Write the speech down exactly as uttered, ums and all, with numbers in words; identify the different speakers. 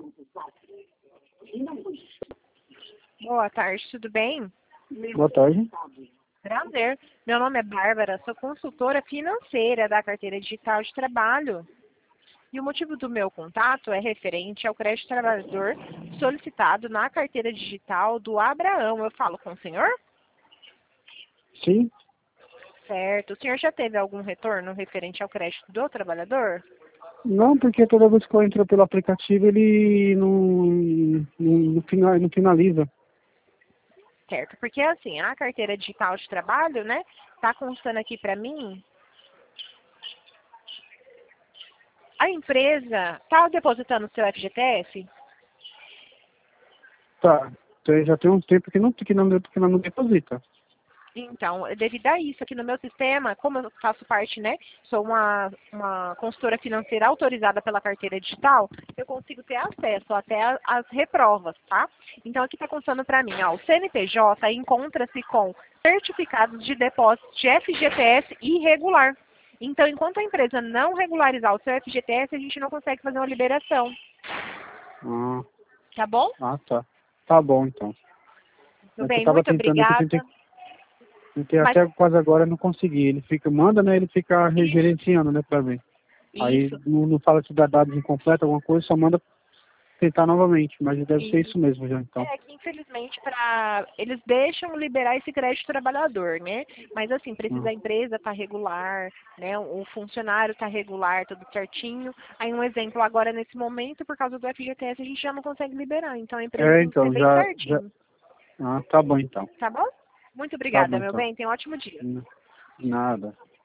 Speaker 1: Boa tarde, tudo bem?
Speaker 2: Boa tarde.
Speaker 1: Prazer. Meu nome é Bárbara, sou consultora financeira da carteira digital de trabalho. E o motivo do meu contato é referente ao crédito trabalhador solicitado na carteira digital do Abraão. Eu falo com o senhor?
Speaker 2: Sim.
Speaker 1: Certo. O senhor já teve algum retorno referente ao crédito do trabalhador?
Speaker 2: Não, porque toda vez que eu entro pelo aplicativo, ele não, não, não fina- não finaliza.
Speaker 1: Certo. Porque assim, a carteira digital de trabalho, né, tá constando aqui para mim. A empresa está depositando o seu F G T S?
Speaker 2: Tá. Então, já tem um tempo que não, que não, que não deposita.
Speaker 1: Então, devido a isso, aqui no meu sistema, como eu faço parte, né, sou uma, uma consultora financeira autorizada pela carteira digital, eu consigo ter acesso até a- as reprovas, tá? Então, aqui está constando para mim, ó, o C N P J encontra-se com certificados de depósito de F G T S irregular. Então, enquanto a empresa não regularizar o seu F G T S, a gente não consegue fazer uma liberação,
Speaker 2: Ah,
Speaker 1: tá bom?
Speaker 2: ah tá. Tá bom, então.
Speaker 1: Tudo
Speaker 2: É que eu
Speaker 1: bem,
Speaker 2: tava
Speaker 1: muito
Speaker 2: tentando aqui,
Speaker 1: obrigada.
Speaker 2: tentei, tentei
Speaker 1: Mas,
Speaker 2: até quase agora não consegui. Ele fica, manda, né? Ele fica regerenciando, né, pra mim. Aí
Speaker 1: isso.
Speaker 2: não, não fala se dá dados incompletos, alguma coisa, só manda tentar novamente. Mas deve ser
Speaker 1: E
Speaker 2: isso mesmo já, então.
Speaker 1: é que infelizmente para eles deixam liberar esse crédito trabalhador, né? Mas assim, precisa
Speaker 2: Ah,
Speaker 1: a empresa estar regular, né? O funcionário estar regular, tudo certinho. Aí um exemplo agora nesse momento, por causa do F G T S, a gente já não consegue liberar. Então a empresa
Speaker 2: É,
Speaker 1: tem que ser
Speaker 2: então,
Speaker 1: bem
Speaker 2: já, já.
Speaker 1: certinho,
Speaker 2: Ah, tá bom, então.
Speaker 1: tá bom? Muito
Speaker 2: Tá
Speaker 1: obrigada,
Speaker 2: bom,
Speaker 1: meu
Speaker 2: então.
Speaker 1: bem. Tenha um ótimo dia.
Speaker 2: Nada.